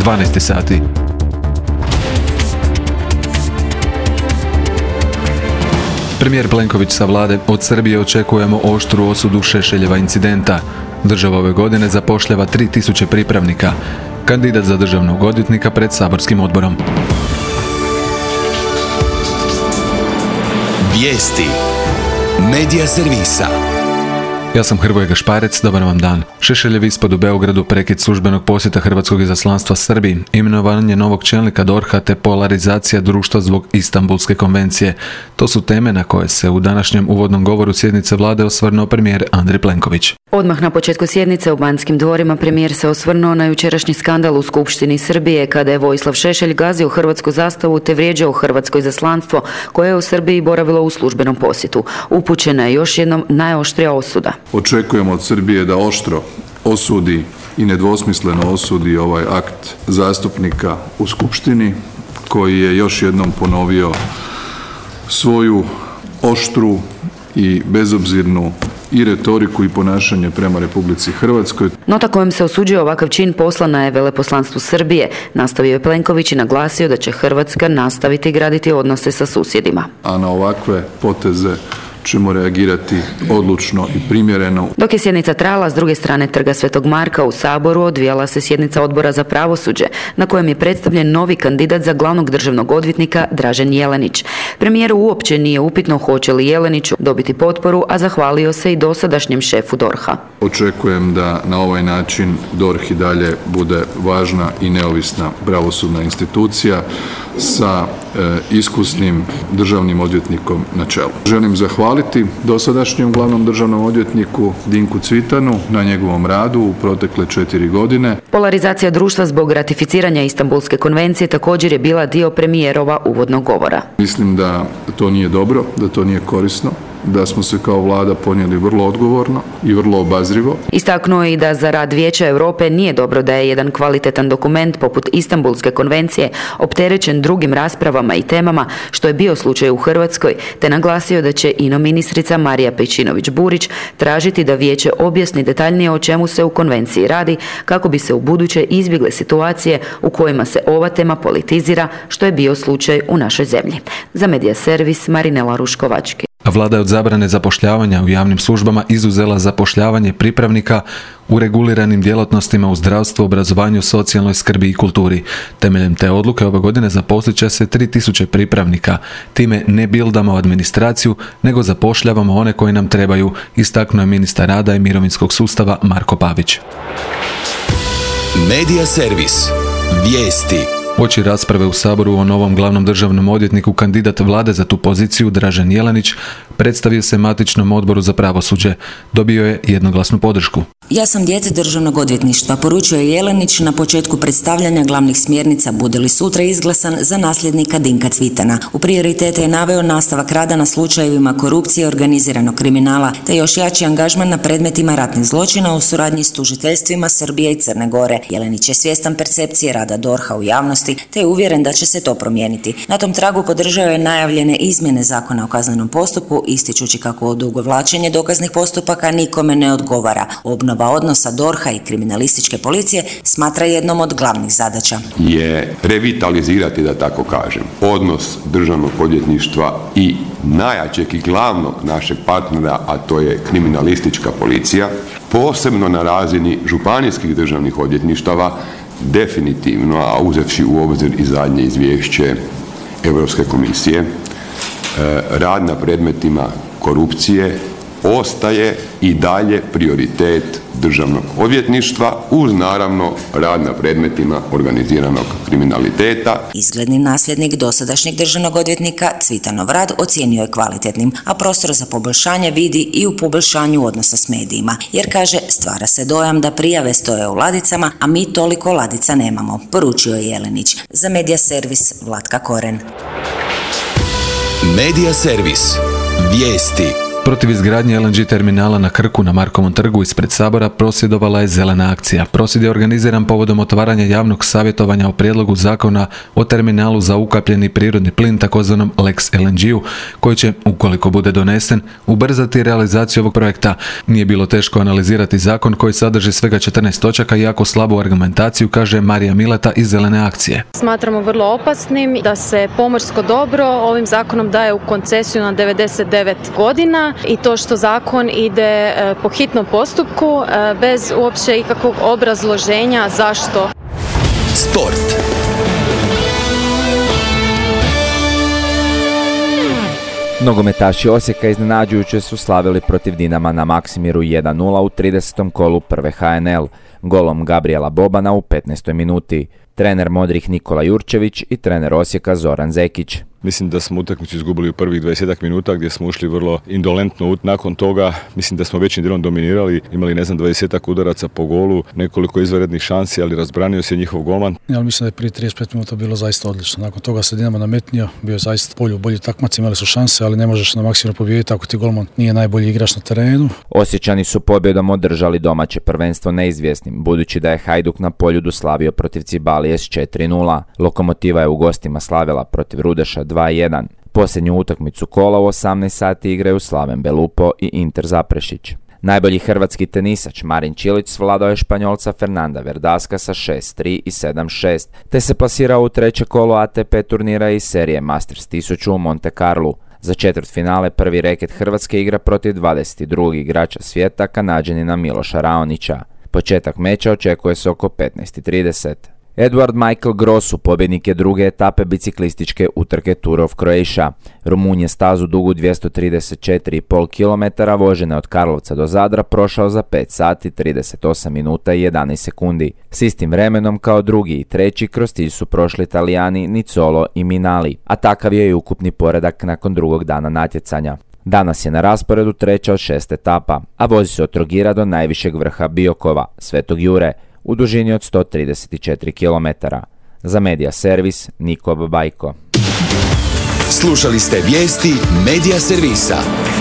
12 sati. Premijer Plenković sa vlade: od Srbije očekujemo oštru osudu Šešeljeva incidenta. Država ove godine zapošljava 3000 pripravnika. Kandidat za državnog odvjetnika pred saborskim odborom. Vijesti Medija servisa. Ja sam Hrvoje Gašparec, dobar vam dan. Šešeljev ispad u Beogradu, prekid službenog posjeta hrvatskog izaslanstva Srbiji, imenovanje novog čelnika DORH-a te polarizacija društva zbog Istanbulske konvencije. To su teme na koje se u današnjem uvodnom govoru sjednice vlade osvrnuo premijer Andrej Plenković. Odmah na početku sjednice u Banskim dvorima premijer se osvrnuo na jučerašnji skandal u Skupštini Srbije kada je Vojislav Šešelj gazio hrvatsku zastavu te vrijeđao hrvatsko izaslanstvo koje je u Srbiji boravilo u službenom posjetu. Upućena je još jednom najoštrija osuda. Očekujemo od Srbije da oštro osudi i nedvosmisleno osudi ovaj akt zastupnika u Skupštini koji je još jednom ponovio svoju oštru i bezobzirnu i retoriku i ponašanje prema Republici Hrvatskoj. Nota kojom se osuđuje ovakav čin poslana je veleposlanstvu Srbije. Nastavio je Plenković i naglasio da će Hrvatska nastaviti graditi odnose sa susjedima. A na ovakve poteze ćemo reagirati odlučno i primjereno. Dok je sjednica trajala, s druge strane Trga Svetog Marka u Saboru odvijala se sjednica Odbora za pravosuđe, na kojem je predstavljen novi kandidat za glavnog državnog odvjetnika Dražen Jelenić. Premijeru uopće nije upitno hoće li Jeleniću dobiti potporu, a zahvalio se i dosadašnjem šefu DORH-a. Očekujem da na ovaj način DORH i dalje bude važna i neovisna pravosudna institucija sa iskusnim državnim odvjetnikom na čelu. Želim zahvaliti dosadašnjem glavnom državnom odvjetniku Dinku Cvitanu na njegovom radu u protekle 4 godine. Polarizacija društva zbog ratificiranja Istanbulske konvencije također je bila dio premijerova uvodnog govora. Mislim da to nije dobro, da to nije korisno, da smo se kao vlada ponijeli vrlo odgovorno i vrlo obazrivo. Istaknuo je i da za rad Vijeća Europe nije dobro da je jedan kvalitetan dokument poput Istanbulske konvencije opterećen drugim raspravama i temama, što je bio slučaj u Hrvatskoj, te naglasio da će ino ministrica Marija Pejčinović-Burić tražiti da Vijeće objasni detaljnije o čemu se u konvenciji radi, kako bi se ubuduće izbjegle situacije u kojima se ova tema politizira, što je bio slučaj u našoj zemlji. Za Medija servis Marinela Ruškovački. Vlada je od zabrane zapošljavanja u javnim službama izuzela zapošljavanje pripravnika u reguliranim djelatnostima u zdravstvu, obrazovanju, socijalnoj skrbi i kulturi. Temeljem te odluke ove godine zaposlit će se 3000 pripravnika. Time ne bildamo administraciju, nego zapošljavamo one koji nam trebaju, istaknuo je ministar rada i mirovinskog sustava Marko Pavić. Medija servis. Vijesti. Uoči rasprave u Saboru o novom glavnom državnom odvjetniku, kandidat vlade za tu poziciju Dražen Jelenić predstavio se matičnom odboru za pravosuđe. Dobio je jednoglasnu podršku. Ja sam dijete državnog odvjetništva, poručio je Jelenić na početku predstavljanja glavnih smjernica bude li sutra izglasan za nasljednika Dinka Cvitana. U prioritete je naveo nastavak rada na slučajevima korupcije i organiziranog kriminala, te još jači angažman na predmetima ratnih zločina u suradnji s tužiteljstvima Srbije i Crne Gore. Jelenić je svjestan percepcije rada DORH-a u javnosti, te je uvjeren da će se to promijeniti. Na tom tragu podržao je najavljene izmjene Zakona o kaznenom postupku, ističući kako odugovlačenje dokaznih postupaka nikome ne odgovara. Obnova odnosa DORH-a i kriminalističke policije smatra jednom od glavnih zadaća. Je revitalizirati, da tako kažem, odnos državnog odvjetništva i najjačeg i glavnog našeg partnera, a to je kriminalistička policija, posebno na razini županijskih državnih odvjetništava, definitivno, a uzevši u obzir i zadnje izvješće Europske komisije, rad na predmetima korupcije ostaje i dalje prioritet državnog odvjetništva uz naravno rad na predmetima organiziranog kriminaliteta. Izgledni nasljednik dosadašnjeg državnog odvjetnika Cvitanov rad ocijenio je kvalitetnim, a prostor za poboljšanje vidi i u poboljšanju odnosa s medijima, jer kaže stvara se dojam da prijave stoje u ladicama, a mi toliko ladica nemamo, poručio je Jelenić. Za Medija servis Vlatka Koren. Medija servis. Vijesti. Protiv izgradnje LNG terminala na Krku na Markovom trgu ispred Sabora prosvjedovala je Zelena akcija. Prosvjed je organiziran povodom otvaranja javnog savjetovanja o prijedlogu zakona o terminalu za ukapljeni prirodni plin, takozvanom Lex LNG-u, koji će, ukoliko bude donesen, ubrzati realizaciju ovog projekta. Nije bilo teško analizirati zakon koji sadrži svega 14 točaka i jako slabu argumentaciju, kaže Marija Mileta iz Zelene akcije. Smatramo vrlo opasnim da se pomorsko dobro ovim zakonom daje u koncesiju na 99 godina i to što zakon ide po hitnom postupku bez uopće ikakvog obrazloženja zašto. Sport. Nogometaši Osijeka iznenađujuće su slavili protiv Dinama na Maksimiru 1-0 u 30. kolu prve HNL, golom Gabriela Bobana u 15. minuti. Trener modrih Nikola Jurčević i trener Osijeka Zoran Zekić. Mislim da smo utakmicu izgubili u prvih 20 minuta gdje smo ušli vrlo indolentno. Nakon toga mislim da smo većim dijelom dominirali, imali 20 udaraca po golu, nekoliko izvanrednih šansi, ali razbranio se njihov golman. Ja mislim da je prije 35 minuta bilo zaista odlično. Nakon toga se Dinamo nametnio, bio je zaista bolji takmac, imali su šanse, ali ne možeš na Maksimiru pobijediti ako ti golman nije najbolji igrač na terenu. Osječani su pobjedom održali domaće prvenstvo neizvjesnim, budući da je Hajduk na Poljudu slavio protiv Cibalije s 4-0. Lokomotiva je u gostima slavila protiv Rudeša 2-1. Posljednju utakmicu kola u 18 sati igraju Slaven Belupo i Inter Zaprešić. Najbolji hrvatski tenisač Marin Čilić svladao je Španjolca Fernanda Verdaska sa 6-3 i 7-6, te se plasirao u treće kolo ATP turnira iz serije Masters 1000 u Monte Carlu. Za četvrtfinale prvi reket Hrvatske igra protiv 22. igrača svijeta, Kanađanina Miloša Raonića. Početak meča očekuje se oko 15:30. Edward Michael Grossu pobjednik je druge etape biciklističke utrke Tour of Croatia. Rumunj je stazu dugu 234,5 km vožene od Karlovca do Zadra prošao za 5 sati, 38 minuta i 11 sekundi. S istim vremenom kao drugi i treći kroz cilj su prošli Italijani Nicolo i Minali, a takav je i ukupni poredak nakon drugog dana natjecanja. Danas je na rasporedu treća od 6 etapa, a vozi se od Trogira do najvišeg vrha Biokova, Svetog Jure, u dužini od 134 km. Za Medija Servis, Niko Babajko. Slušali ste vijesti Medija Servisa.